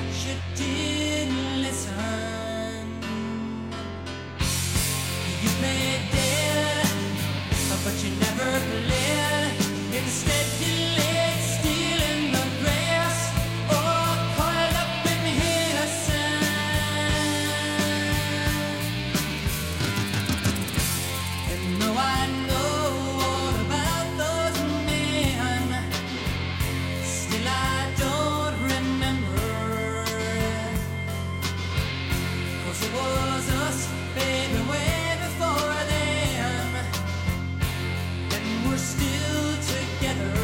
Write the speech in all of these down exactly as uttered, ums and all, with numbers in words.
you didn't listen. You played dead, but you never played. Instead you laid still in the grass, or coiled up in innocence. And though I know all about those men, still I don't remember. 'Cause it was us, baby, way before them, and we're still together.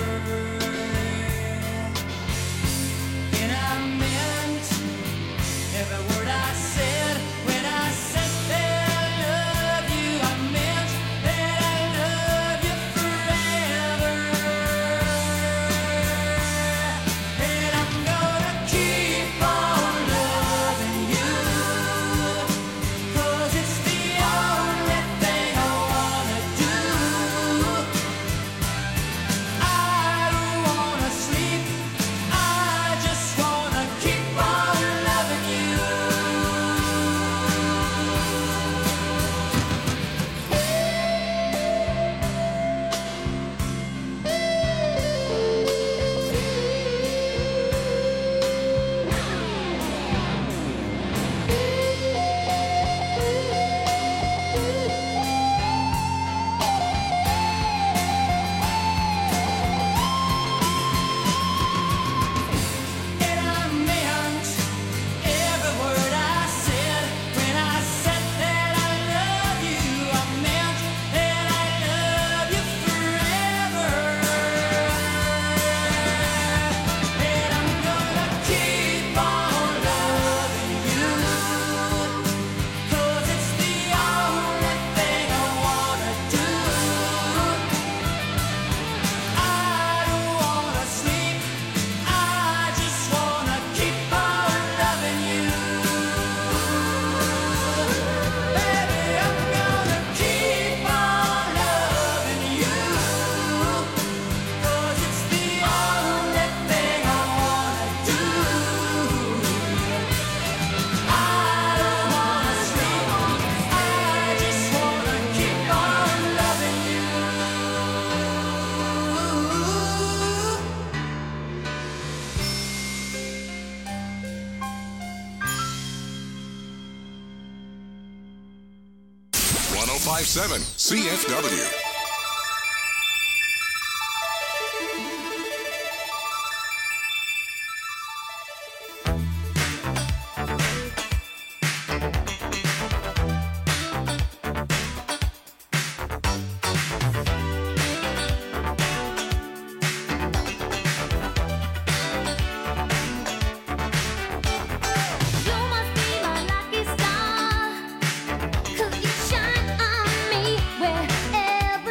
And I meant every word I said when I said that I love you. I meant that I love you forever. And I'm gonna keep on loving you, 'cause it's the only thing I wanna do. I don't wanna sleep, I just wanna keep on loving you. And I meant every word I said when I said that I love you. I meant that I love you forever. And I'm gonna keep on loving you, 'cause it's the only thing I wanna do. I don't wanna sleep, I just wanna keep on loving you. Baby, I'm gonna keep on loving you, 'cause it's the only thing I wanna do. I don't wanna sleep, I just wanna keep on loving you. one oh five point seven C F W. You must be my lucky star, 'cause you shine on me wherever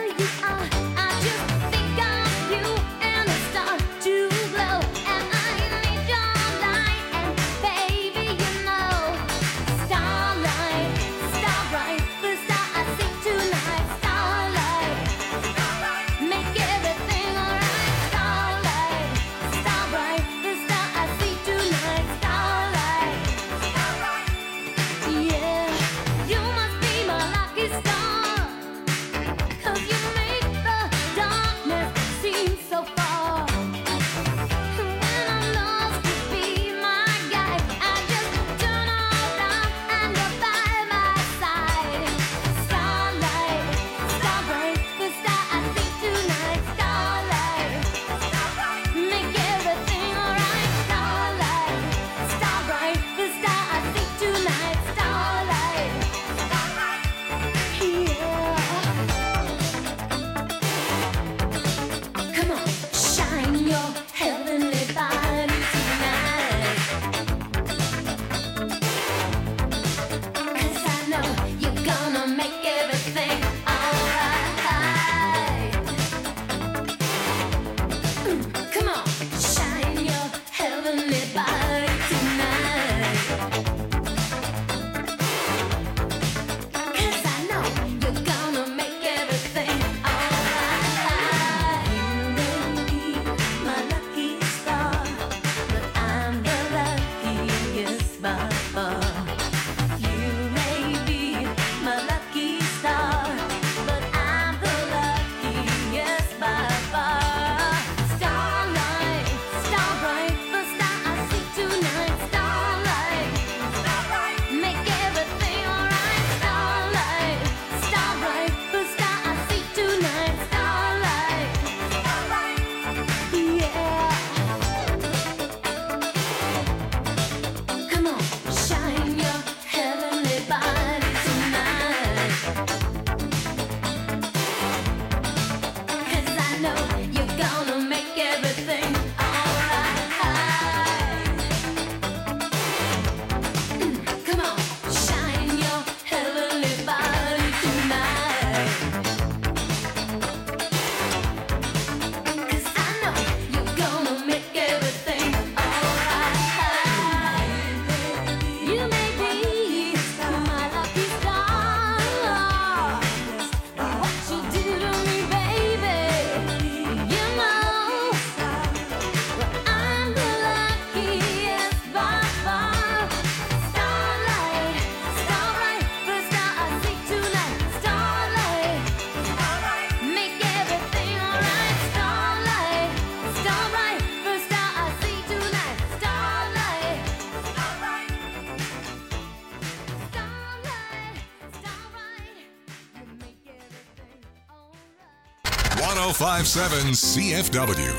oh five seven C F W.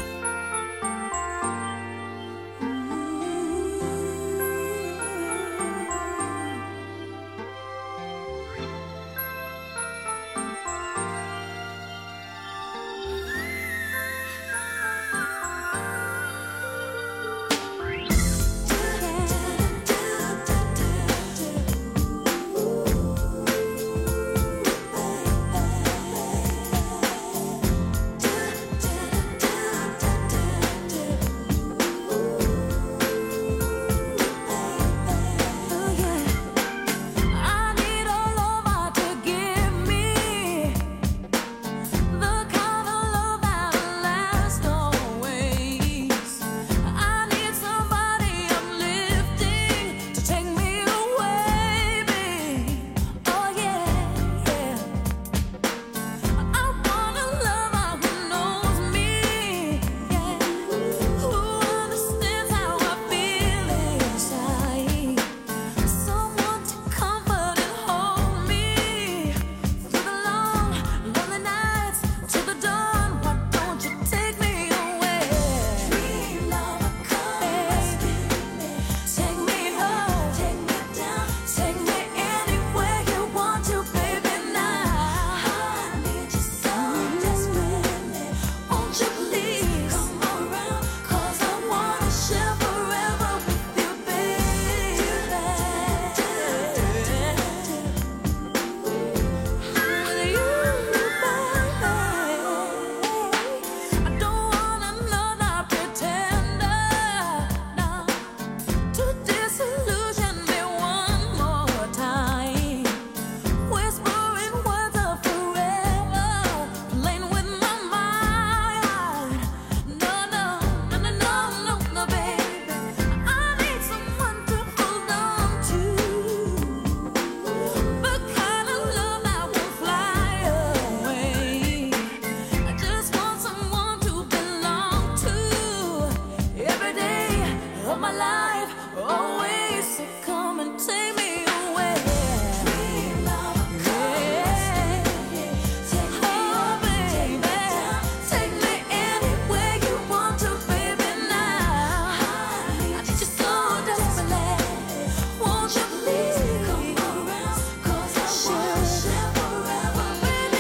I need a lover to give me the kind of love that'll last always. I need somebody uplifting to take me away, babe. Oh yeah, yeah. I want a lover who knows me, yeah, who understands how I feel inside. Someone to comfort and hold me through the long, lonely nights till the dawn. Why don't you take me away? Dream lover, come take me home, take me down, take me anywhere you want to, baby. Now I need you so desperately. Won't you please come around? 'Cause I wanna share forever with you, baby. With you, baby. I don't want another pretender, no, to disillusion me one more time. Whispering words of forever, playing with my mind. No, no, no, no, no, no, no, baby. I need someone to hold on to, the kind of love that won't fly away. I just want someone to belong to every day of my life, always. So come and take me away. Oh, baby, take me anywhere you want to, baby. Now I need you so desperately. Won't you please come around? 'Cause I wanna share forever with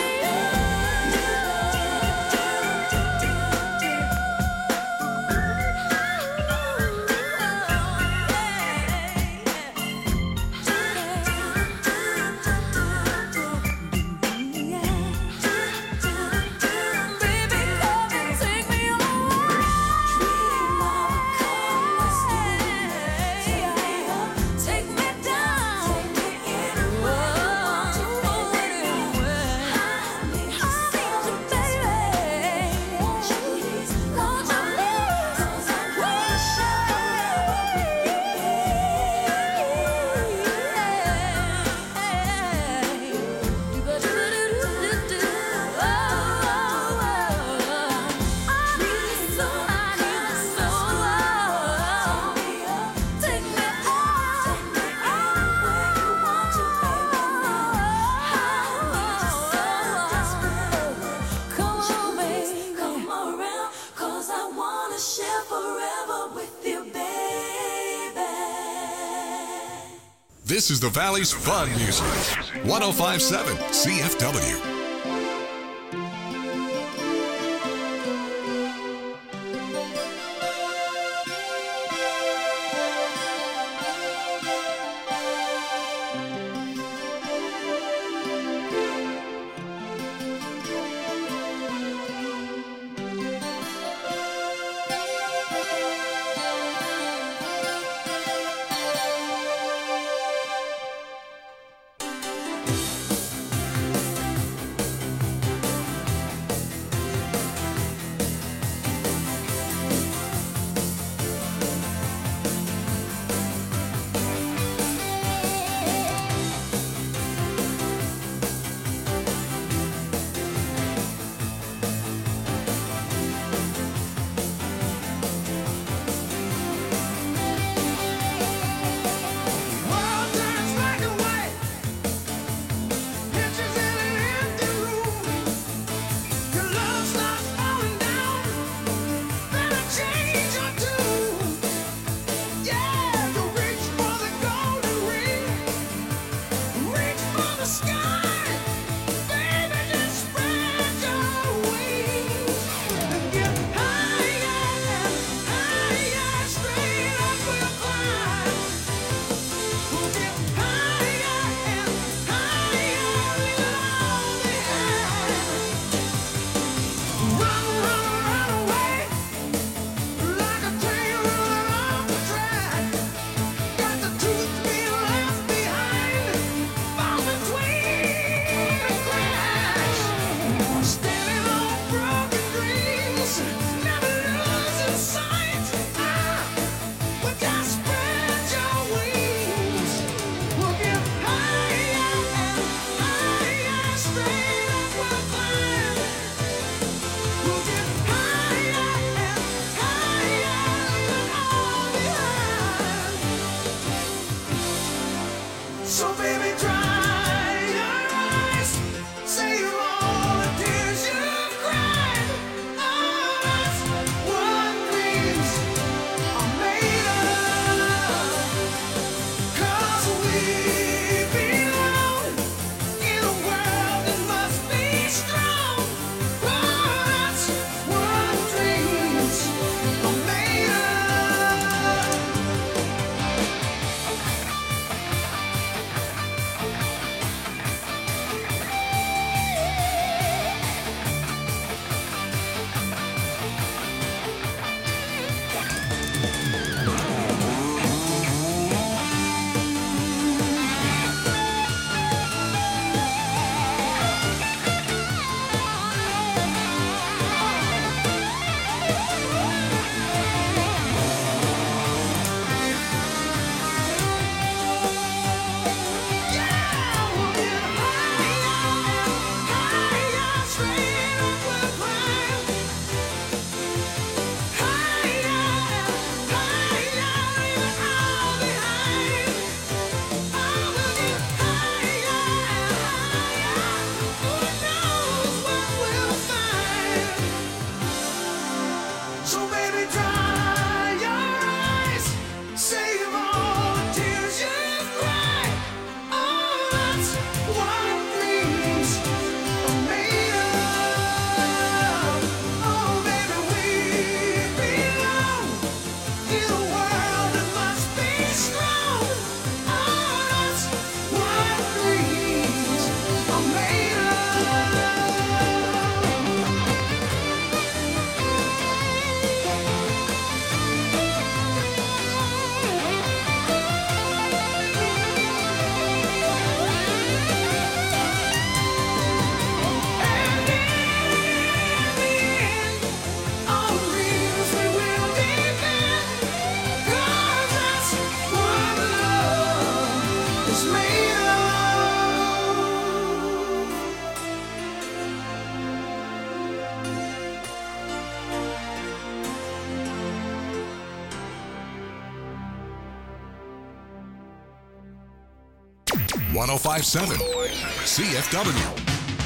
Baby, come and take me away. Take me down, take me anywhere you want to, baby. I need you, baby. Won't you please, won't you please? 'Cause I wanna share forever with you, share forever with you, baby. This is the Valley's fun music. one oh five seven C F W. one oh five point seven C F W.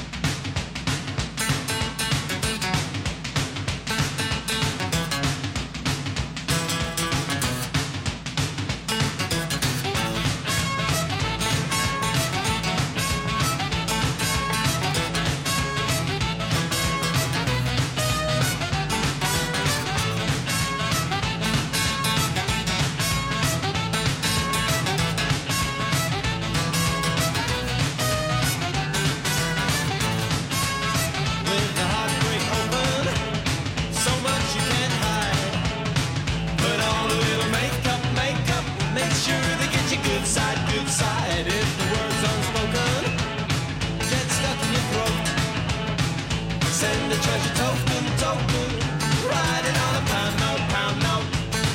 With the heartbreak open, so much you can't hide. Put on a little makeup, makeup, make sure they get your good side, good side. If the words unspoken get stuck in your throat, send a treasure token, token, write it on a pound note, pound note.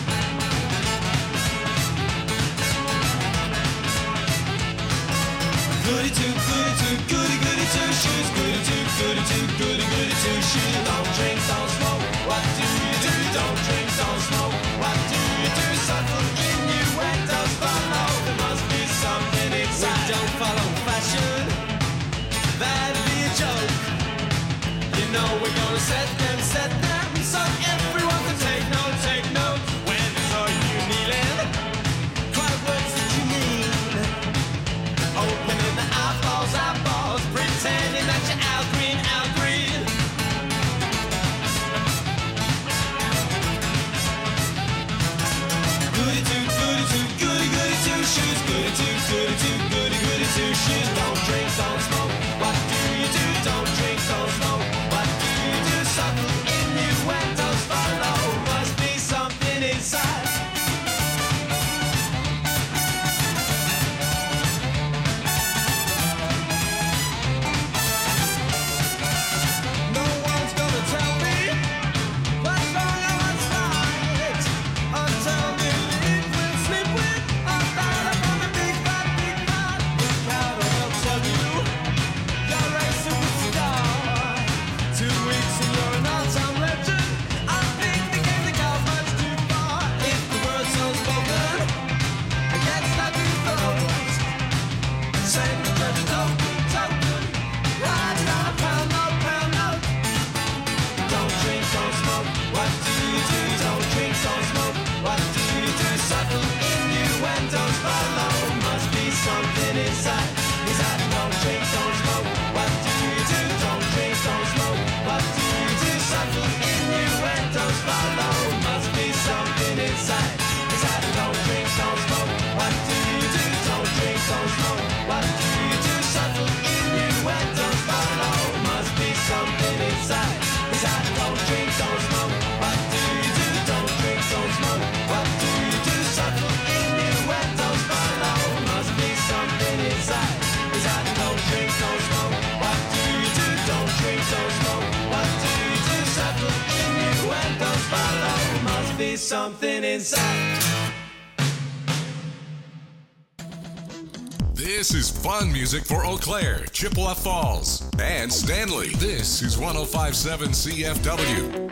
Goody two, goody two, goody goody two shoes. Goody two, goody two, goody goody two shoes. Don't drink, don't smoke. What do you do? Don't drink, don't smoke. What do you do? Subtle innuendos follow. There must be something inside. We don't follow fashion. That'd be a joke. You know we're gonna set them, set them, so everyone can take note, take note. When are you kneeling? Cry words that you mean. Opening the eyeballs, eyeballs, pretending that you're out green, out green. Goody two, goody two, goody goody two shoes. Goody two, goody two, goody goody two shoes. Don't drink, don't smoke. What do you do? Don't drink, don't smoke. What do you do? Subtle innuendos follow. Must be something inside. No one's gonna tell me what's wrong or what's right until you eat with, sleep with, or dial up on the big fat, big fat. The crowd will tell you you're a superstar. Two weeks and you're an all-time legend. I think the game they got much too far. If the word's unspoken, I get stuck in throats. Send the treasure token, token, write it on a pound note, pound note. Don't drink, don't smoke. What do you do? Don't drink, don't smoke. What do you do? Subtle innuendos follow. Must be something inside. Inside. Don't drink, don't smoke. What do you do? Don't drink, don't smoke. What do you do? Subtle innuendos follow. Must be something inside. Inside. Don't drink, don't smoke. What do you do? Don't drink, don't smoke. What do you do? Subtle innuendos follow. Must be something inside. Inside. Don't drink, don't smoke. What do you do? Don't drink, don't smoke. What do you do? Subtle innuendos follow. Must be something inside. Inside. Don't drink, don't smoke. What do you do? Don't drink, don't smoke. What do you do? Subtle innuendos follow. Must be something inside. This is fun music for Eau Claire, Chippewa Falls, and Stanley. This is one oh five point seven C F W.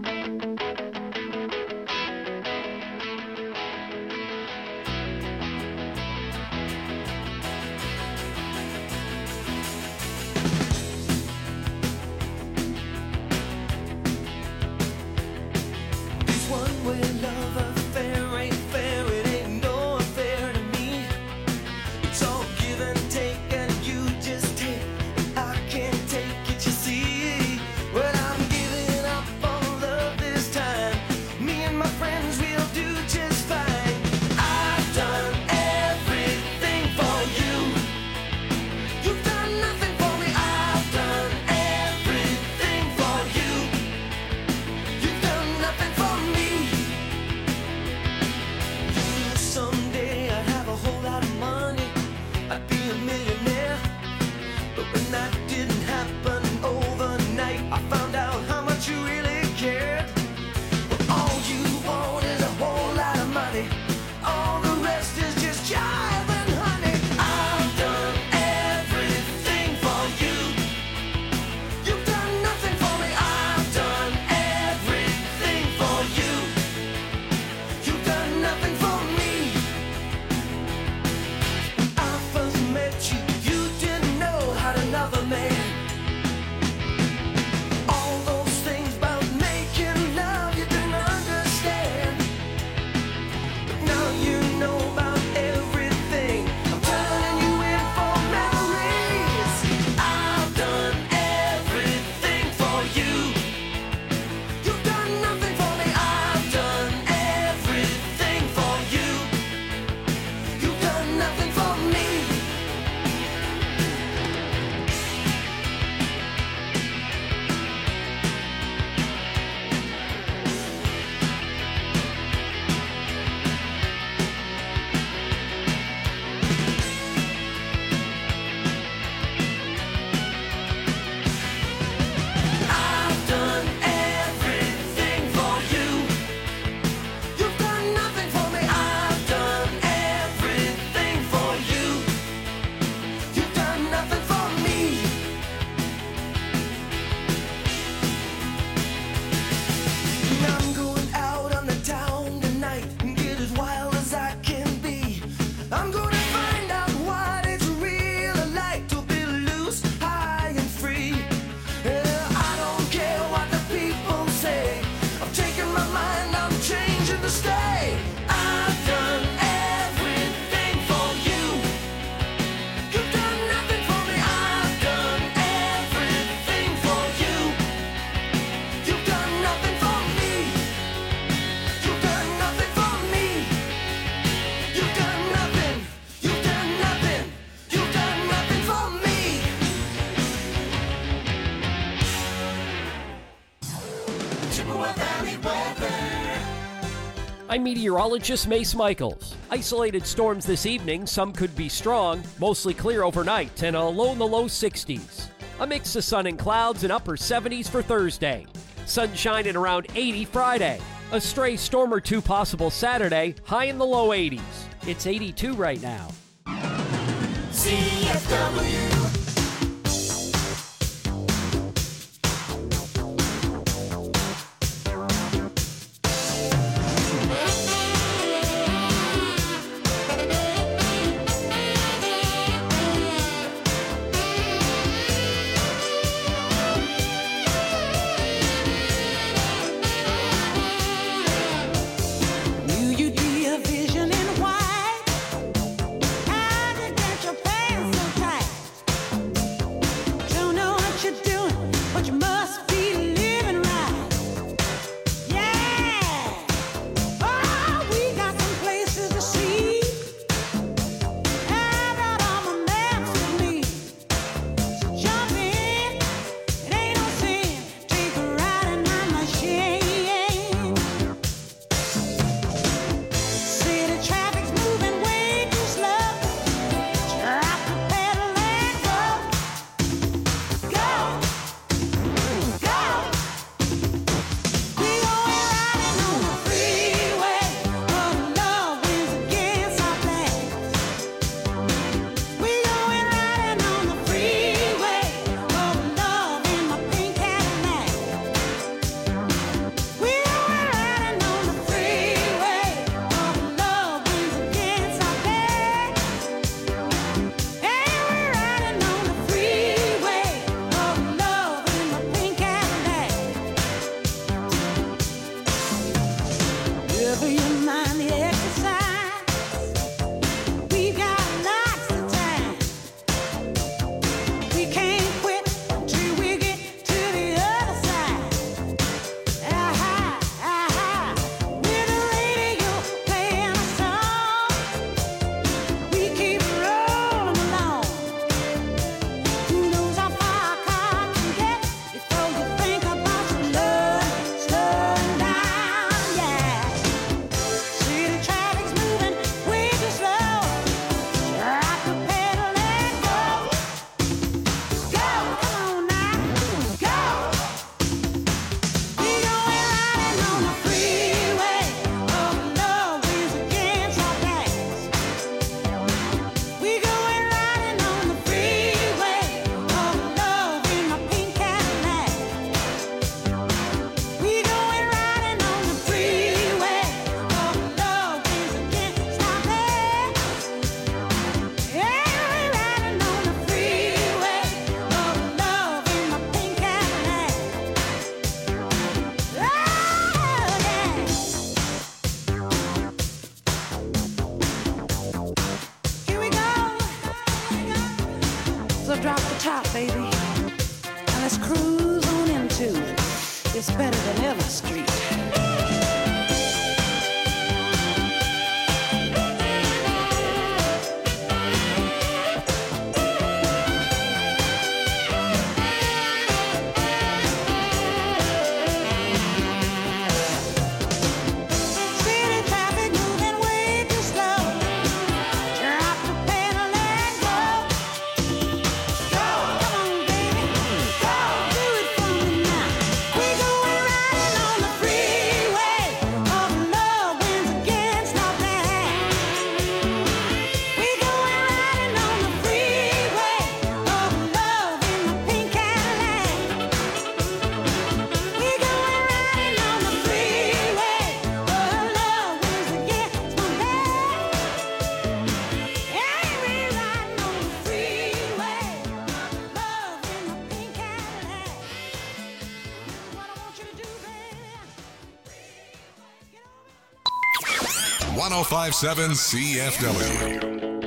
This one-way love affair ain't fair, it ain't no affair to me. It's all give and take, and you just take, and I can't take it, you see. Well, I'm giving up on I'm meteorologist Mace Michaels. Isolated storms this evening, some could be strong, mostly clear overnight, and a low in the low sixties. A mix of sun and clouds and upper seventies for Thursday. Sunshine at around eighty Friday. A stray storm or two possible Saturday, high in the low eighties. It's eighty-two right now. C F W. Knew you'd be a vision in white. How'd you get your pants so tight? Don't know what you're doing, but you must be living right. Yeah. Oh, we got some places to see. I brought all my maps with me. So jump in, it ain't no sin. Take a ride in my machine. City traffic's moving way too slow. Drop the pedal and go. Go. Go. We going riding on the freeway. Oh, love wins against our plans. We going riding on the freeway. Oh, love in my pink Cadillac. We going riding on the freeway. Oh, love wins against our plans. Hey, we're riding on the freeway. Oh, love in my pink Cadillac. Never you mind the exercise. We got lots of time. We can't quit till we get to the other side. Aha, aha. With the radio playing a song, we keep rolling along. Who knows how far a car can get before you think about slowing, slowing down, yeah. City traffic's moving way too slow. Drop the pedal and go. Go, come on now, go. We going riding on the freeway. Oh, love wins against our plans. We going riding on the freeway. Oh, love in my pink Cadillac. We going riding on the freeway. Oh, love wins against our plans. Yeah, we riding on the freeway. Oh, love in my pink Cadillac. Oh, yeah. Here we go. So drop the top, baby, and let's cruise on into It's Better Than Ever Street. City traffic moving way too slow. Drop the pedal and go. Go, come on, baby. Go, do it for me now. We going riding on the freeway. Oh, love wins against our plans. We going riding on the freeway. Oh, love in my pink Cadillac. We going riding on the freeway. Oh, love wins against my plans. Hey, we riding on the freeway. Love in my pink Cadillac. What I want you to do, baby. Get over. one oh five point seven C F W.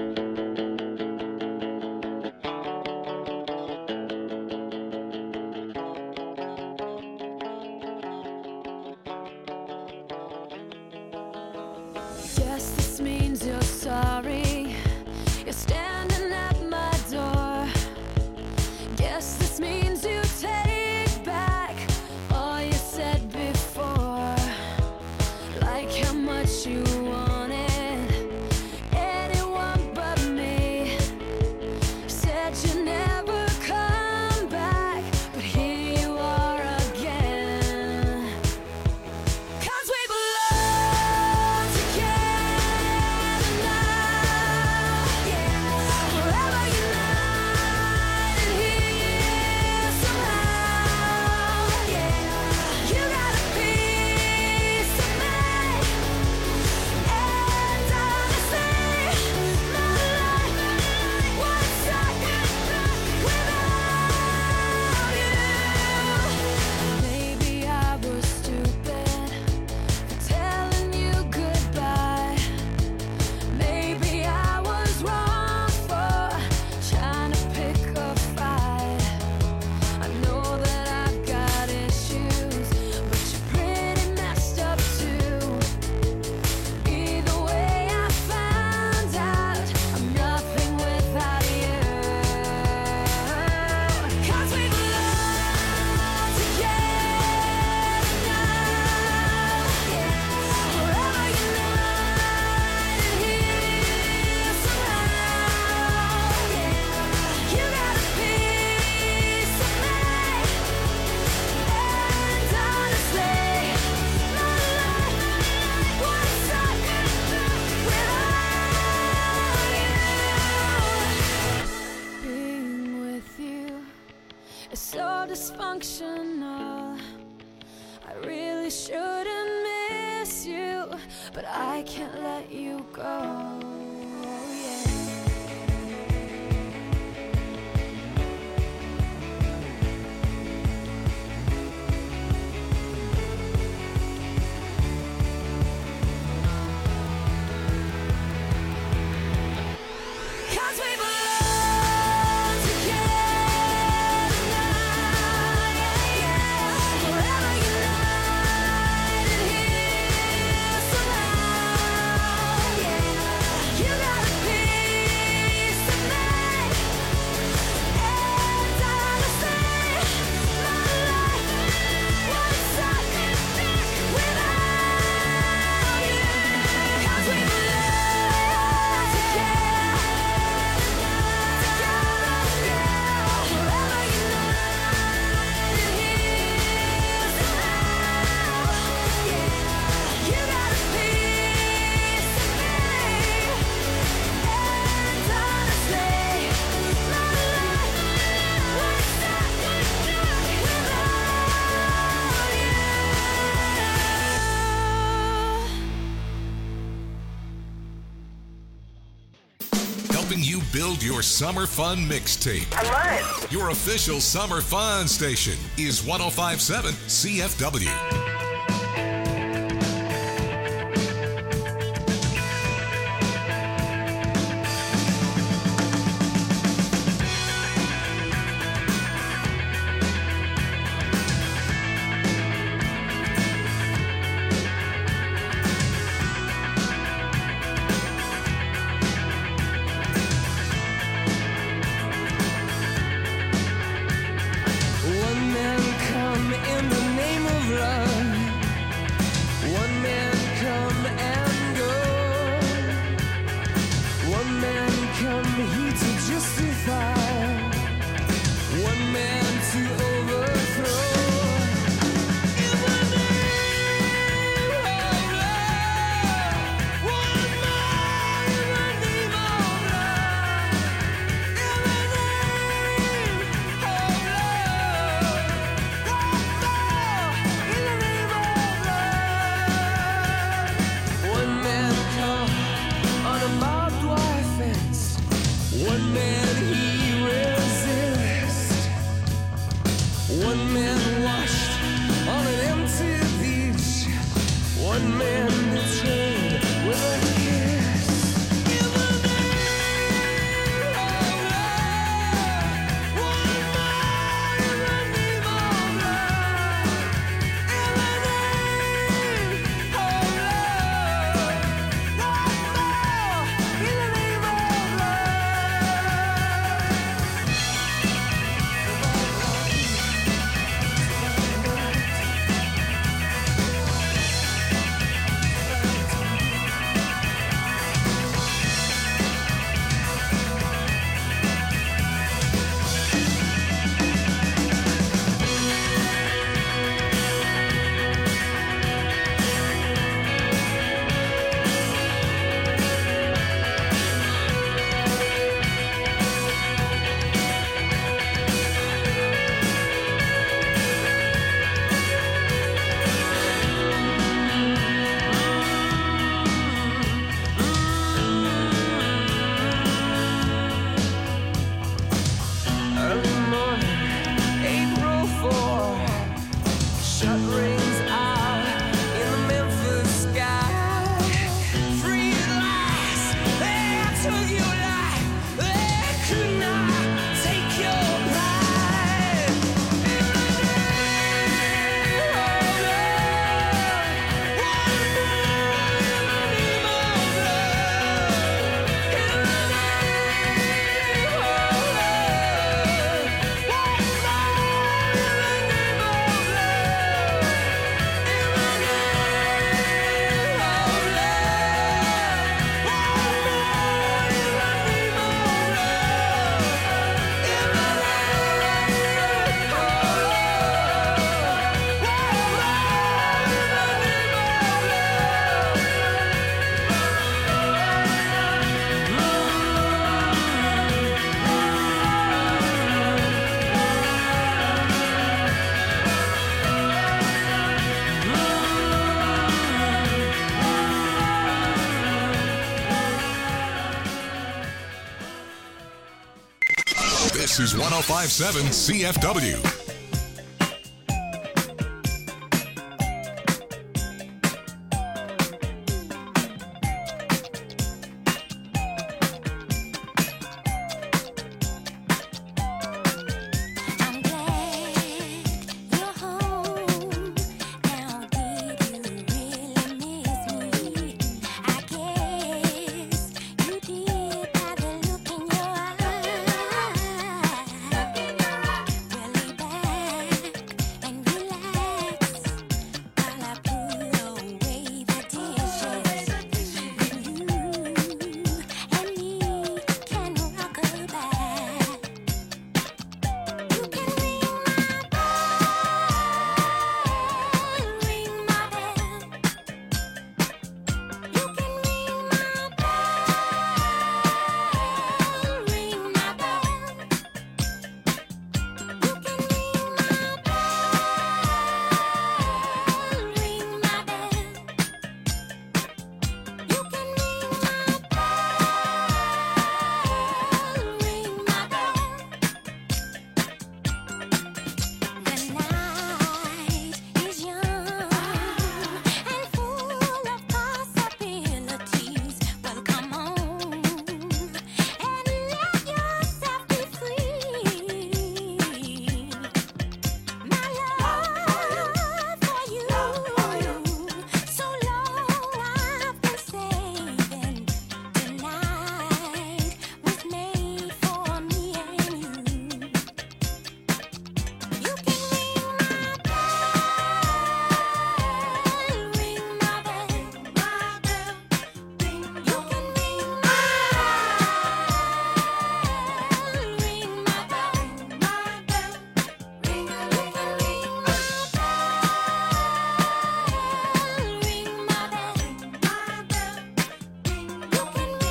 Guess this means you're sorry. You're standing at my door. Guess this means you take back all you said before. Like how much dysfunctional. I really shouldn't miss you, but I can't let you go. Yeah. Cause we belong together now, yeah, yeah. Forever united here somehow, yeah. You got a piece of me, and honestly, my life won't suck without you. Cause we belong together. Helping you build your summer fun mixtape. I love it. Your official summer fun station is one oh five point seven C F W. One man come in the name of love. One man come and go. One man come here to justify. One man to overthrow. In the name of love. One man in the name of love. In the name of love. One man come on a barbed wire fence. One man he resists. One man washed on an empty beach. One man betrayed with a kiss. In the name of love. One man in the name of love. In the name of love. One more in the name of early morning, April fourth. Shut rings out in the Memphis sky. Free at last, they took your life. They could not take your pride. In the name of love. One more in the name of love. In the name of love. One more in the name of love. In the name of love. One more in the name of love. This is one oh five point seven C F W. I'm glad you're home. Now, did you really miss me? I guess you did by the look in your eyes. Really back and relax while I put away the dishes. You and me can rock a back. You can ring my bell, ring my bell. You can ring my bell, ring my bell. You can ring my bell, ring my bell. You can ring my bell, ring my bell. The night is young and full of possibilities. Well, come on and let yourself be free. My love for you, so long I've been saving. Tonight was made for me and you. You can ring my bell, ring my bell, my bell, ring. You can ring my bell, ring my bell, my bell, ring. You can ring my bell, ring my bell, my bell, ring. You can ring my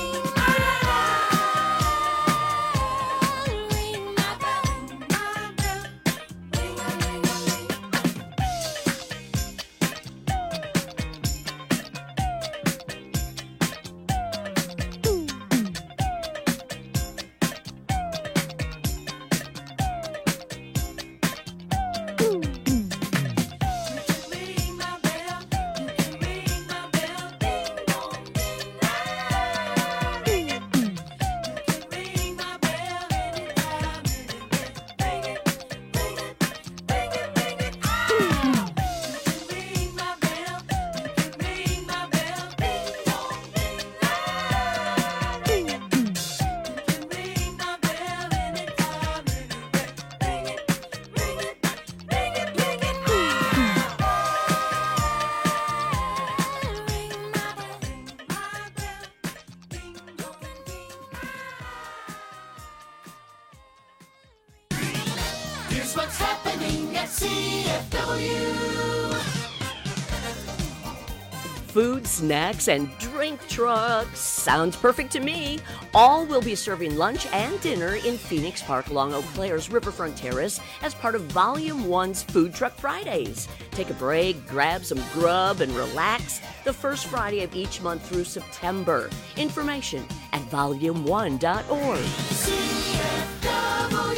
Here's what's happening at C F W. Food, snacks, and drink trucks. Sounds perfect to me. All will be serving lunch and dinner in Phoenix Park along Eau Claire's Riverfront Terrace as part of Volume one's Food Truck Fridays. Take a break, grab some grub, and relax the first Friday of each month through September. Information at volume one dot org. C F W.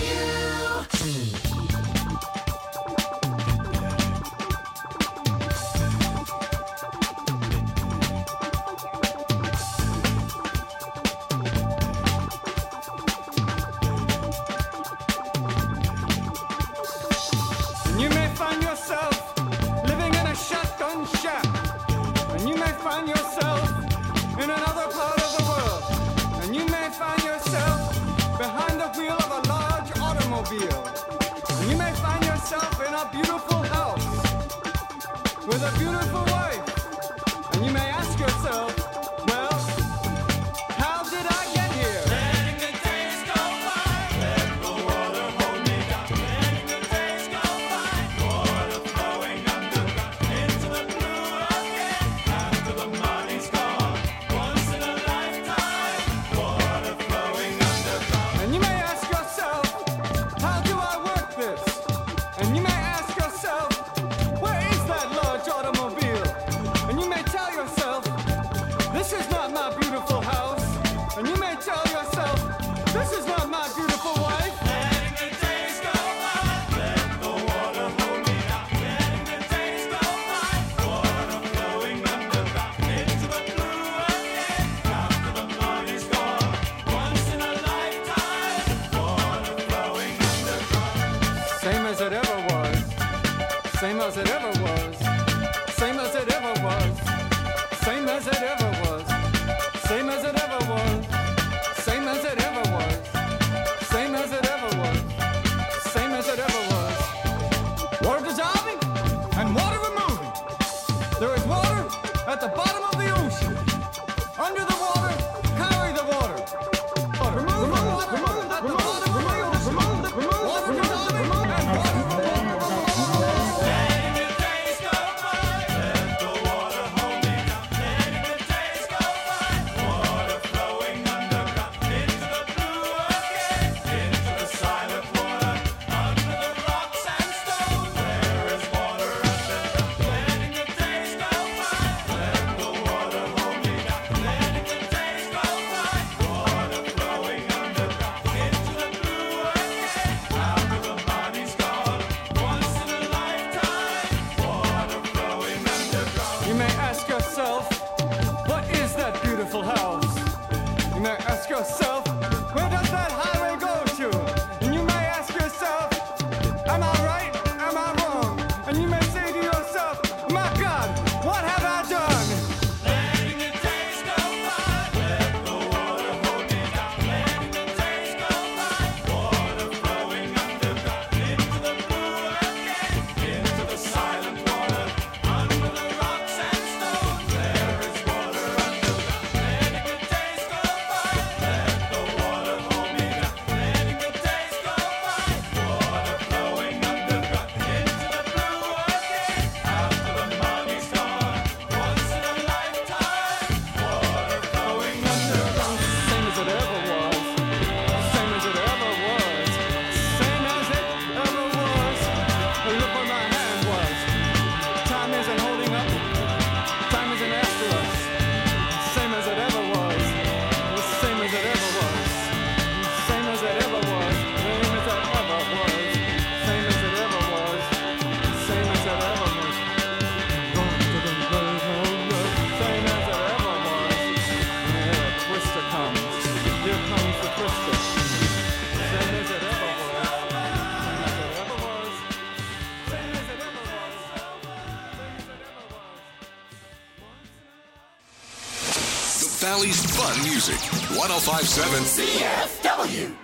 And you may find yourself living in a shotgun shack. And you may find yourself in another part of the world. And you may find yourself behind the wheel of a large automobile. And you may find yourself in a beautiful house with a beautiful wife. And you may ask yourself, well, how did I get here? Letting the days go by, let the water hold me down. Letting the days go by, water flowing underground into the blue again. After the money's gone, once in a lifetime, water flowing underground. And you may ask yourself, how do I work this? And you may ask yourself, where is that large automobile? And you may tell yourself, this is not my beautiful house. And you may tell yourself, this is not my beautiful wife. yourself, where does that highway go to? And you may ask yourself, am I right? Am I wrong? And you may say to yourself, my God, what have I done? Letting the days go by, let the water hold me down. Letting the days go by, water flowing underground into the blue again, into the silent water, under the rocks and stones. There is water underground. Letting the days go by, let the water hold me down. Letting the days go by, water flowing underground into the blue again, after the money's gone. Once in a lifetime, water flowing underground. Same as it ever was, same as it ever was, same as it ever was. Look where my hand was. Time isn't holding up, time isn't after us. Same as it ever was, same as it ever was, same as it ever was, same as it ever was, same as it ever was, same as it ever was. Run to the road, road, road, same as it ever was. And here a twister comes, here comes the twister. Same as it ever was, same as it ever was, same as it ever was, same as it ever was. The Valley's fun music. one oh five point seven C F W.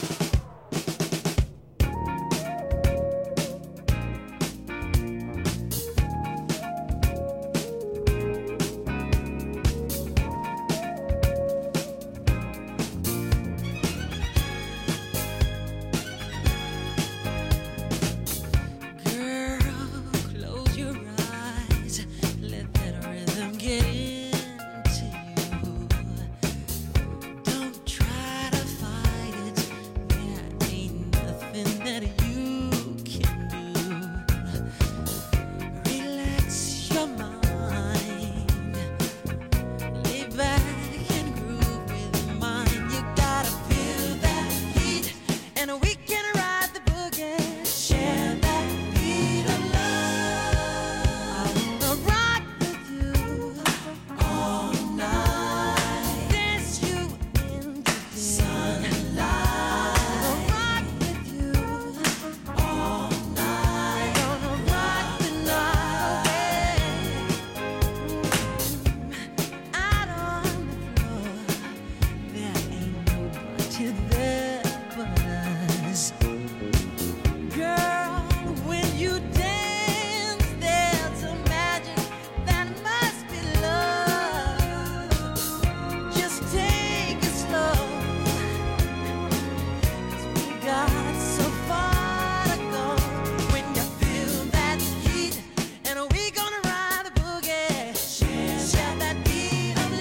Girl, close your eyes. Let that rhythm get into you. Don't try to fight it. There ain't nothing that you can do. Relax your mind. Lay back and groove with mine. You gotta feel that heat, and we can ride the boogie. Share that beat of love. I wanna rock with you all night. Dance you into the sunlight. I wanna rock with you all night. Gonna rock the night away. Out on the floor, there ain't nobody there but us. Girl, when you dance, there's a magic that must be love. Just take it slow, 'cause we got so far to go. When you feel that heat, and we gonna ride the boogie. Share that beat of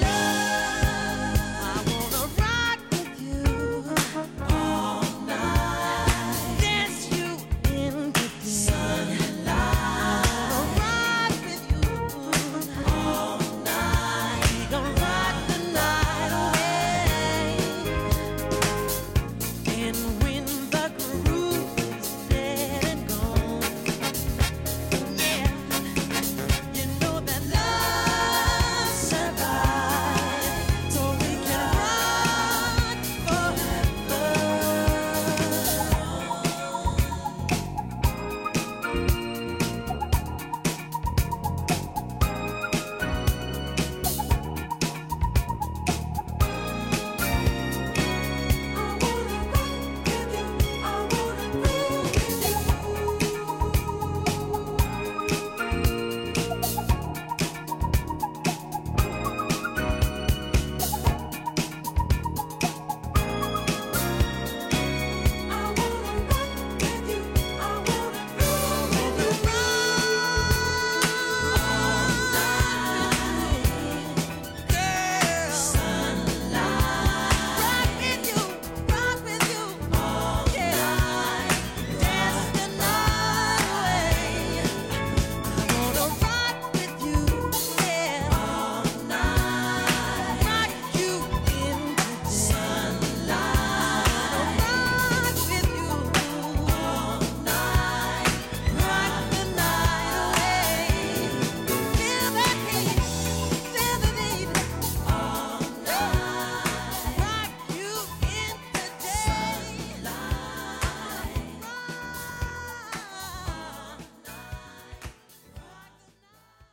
love. I wanna rock with you all night.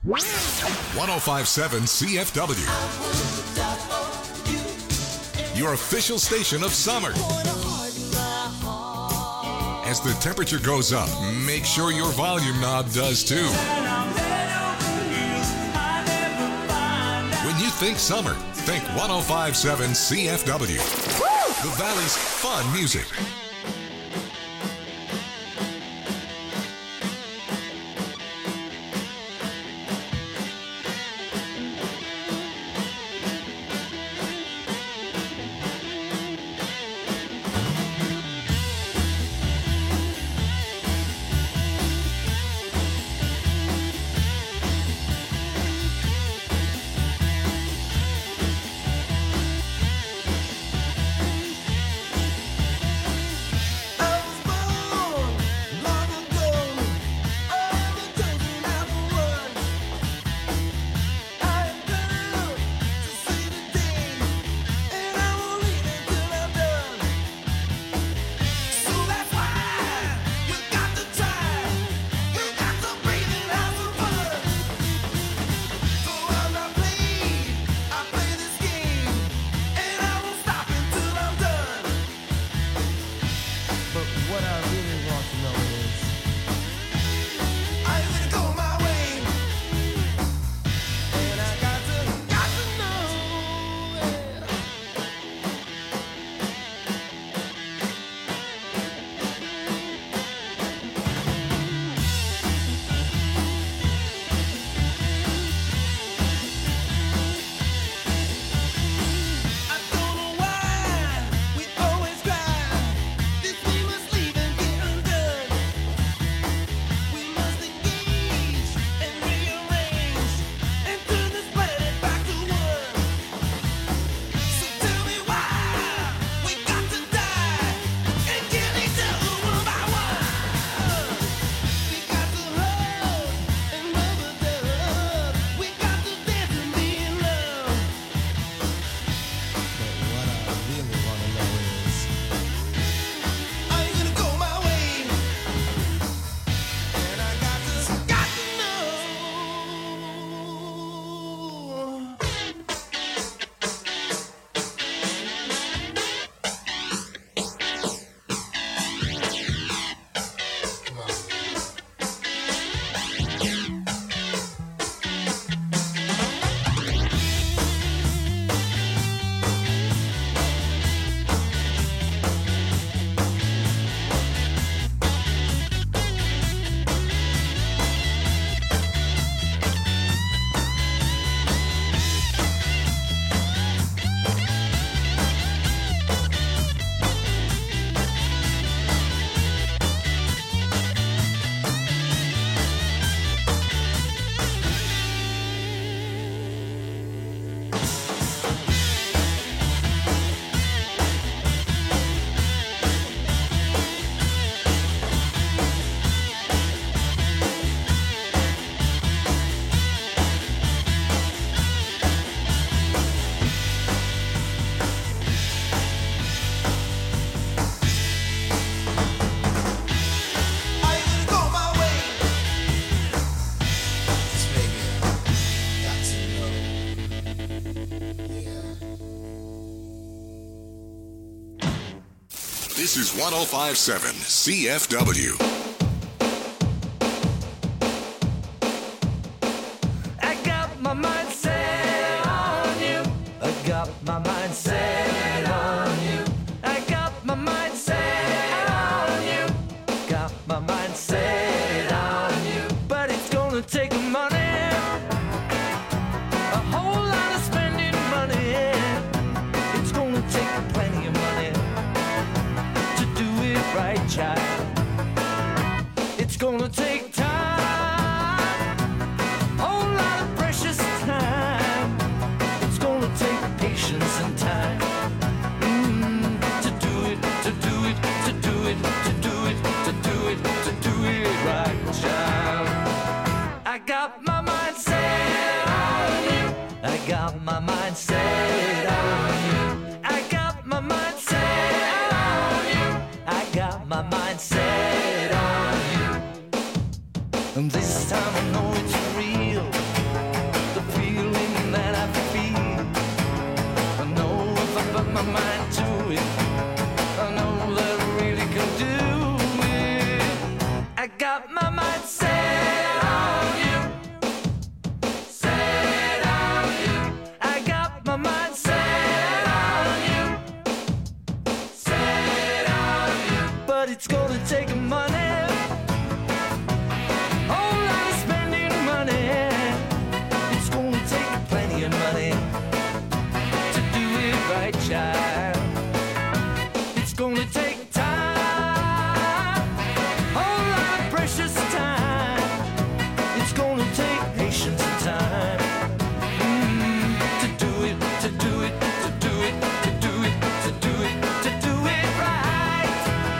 one oh five point seven C F W. Your official station of summer. As the temperature goes up, make sure your volume knob does too. When you think summer, think one oh five point seven C F W. The Valley's fun music. This is one oh five point seven C F W. I got my mind set on you. I got my mind set on you. I got my mind set on you. Got my mind set on you. But it's gonna take money, a whole lot of spending money. It's gonna take plenty of money to do it right, child. It's gonna take time, whole lot of precious time. It's gonna take patience and time mm, to do it, to do it, to do it, to do it, to do it, to do it right, child. I got my mind set on you. I got my mind set on you. I got my mind set on you. I got my mind set on you. And this time I know it's real. it's gonna take money. Whole lot of spending money. It's gonna take plenty of money to do it right, child. It's gonna take time, whole lot of precious time. It's gonna take patience and time. Mm, to do it, to do it, to do it, to do it, to do it, to do it right.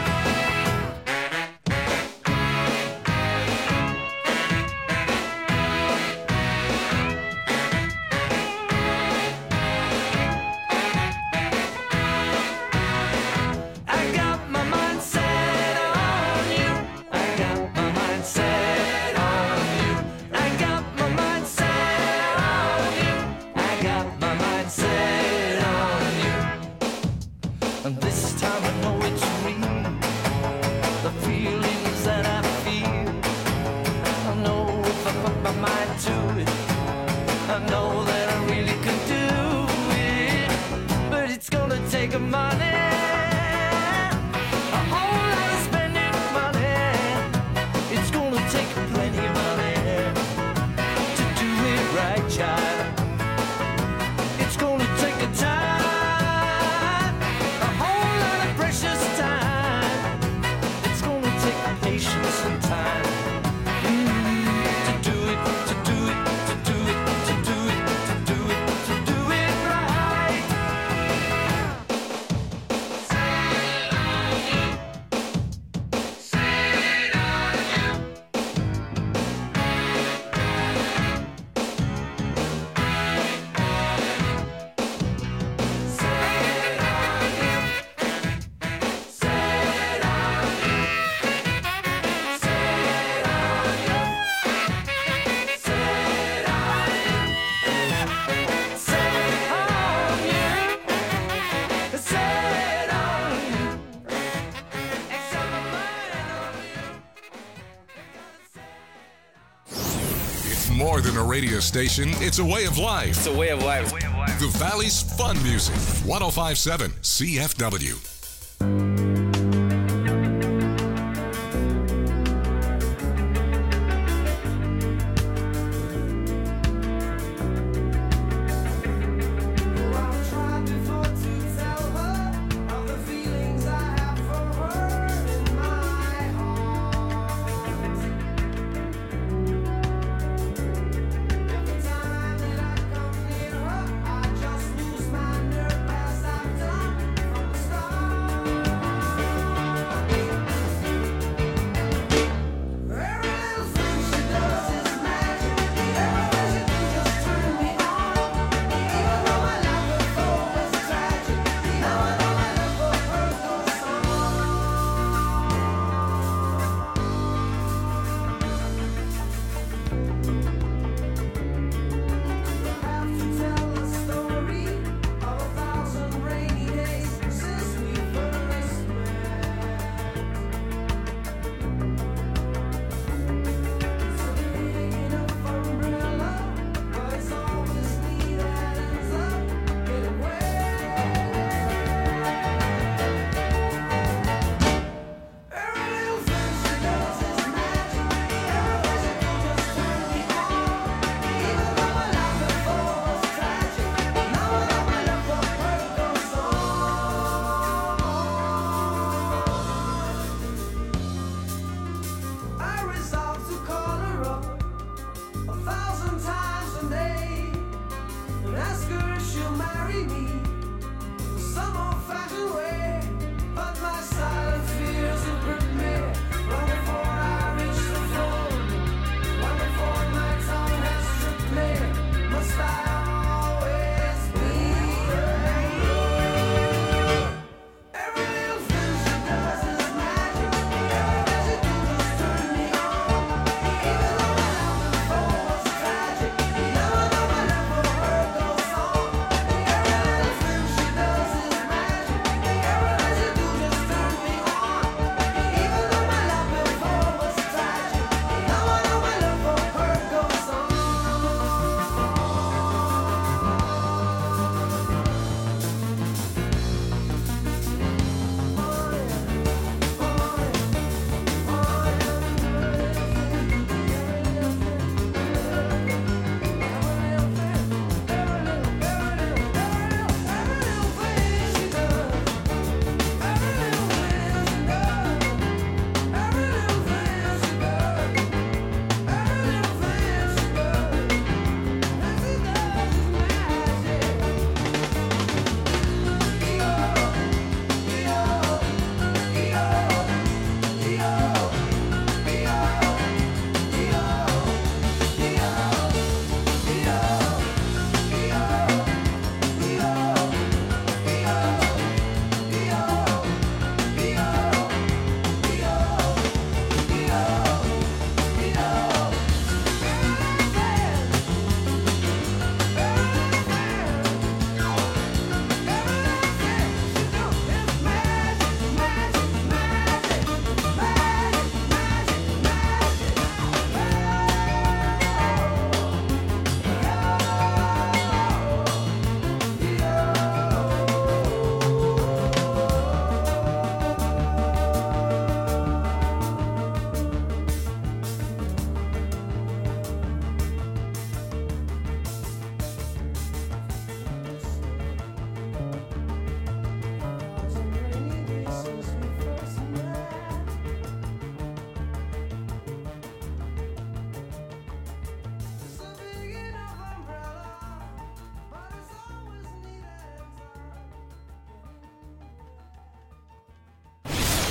I got my mind set on you. I got my mind set on you. I got my mind set on you. I got my mind set on you. And this time I know it's real. The feelings that I feel. I know if I put my mind to it, I know that I really could do it. But it's gonna take a money. A whole lot of spending money. It's gonna take plenty of money to do it right, child. It's gonna take a time, a whole lot of precious time. It's gonna take patience and time. Mm, to do it, to do it, to do it, to do it, to do it, to do it right. It's more than a radio station, it's a way of life. It's a way of life. The Valley's fun music. one oh five point seven C F W. I've tried before to tell her of the feelings I have for her in my heart. Every time that I come near her, I just lose my nerve as I've done from the start.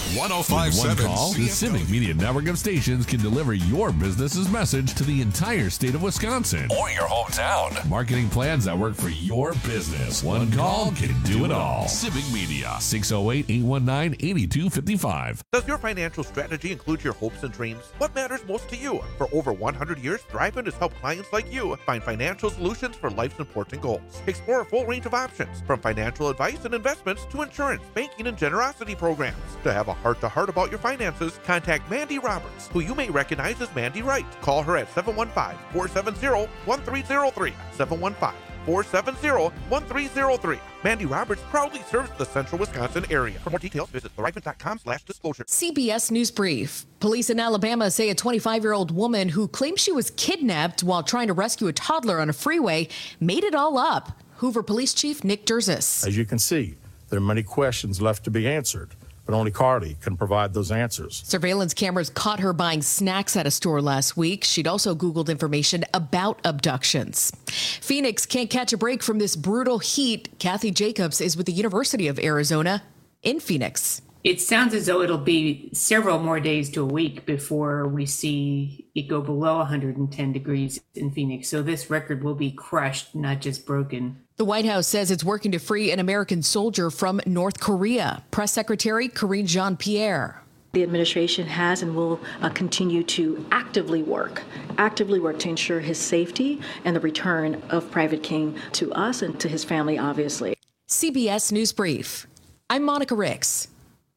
one oh five With one seven call, the Civic Media network of stations can deliver your business's message to the entire state of Wisconsin or your hometown. Marketing plans that work for your business. One call can do it all. Civic Media, six oh eight, eight one nine, eight two five five. Does your financial strategy include your hopes and dreams? What matters most to you? For over one hundred years, Thriven has helped clients like you find financial solutions for life's important goals. Explore a full range of options, from financial advice and investments to insurance, banking, and generosity programs. To have a heart-to-heart about your finances, contact Mandy Roberts, who you may recognize as Mandy Wright. Call her at seven one five, four seven zero, one three zero three, seven one five, four seven zero, one three zero three. Mandy Roberts proudly serves the central Wisconsin area. For more details, visit thriven.com slash disclosure. C B S News Brief. Police in Alabama say a twenty-five-year-old woman who claims she was kidnapped while trying to rescue a toddler on a freeway made it all up. Hoover Police Chief Nick Durzis. As you can see, there are many questions left to be answered, but only Carly can provide those answers. Surveillance cameras caught her buying snacks at a store last week. She'd also Googled information about abductions. Phoenix can't catch a break from this brutal heat. Kathy Jacobs is with the University of Arizona in Phoenix. It sounds as though it'll be several more days to a week before we see it go below one hundred ten degrees in Phoenix. So this record will be crushed, not just broken. The White House says it's working to free an American soldier from North Korea. Press Secretary Karine Jean-Pierre. The administration has and will uh, continue to actively work, actively work to ensure his safety and the return of Private King to us and to his family, obviously. C B S News Brief. I'm Monica Ricks.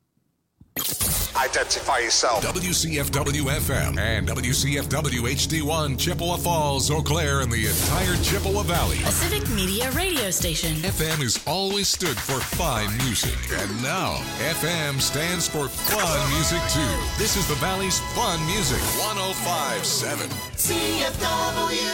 Identify yourself. W C F W F M and W C F W H D one, Chippewa Falls, Eau Claire, and the entire Chippewa Valley. A Civic Media radio station. F M has always stood for fine music. And now, F M stands for fun music, too. This is the Valley's fun music. one oh five point seven. C F W.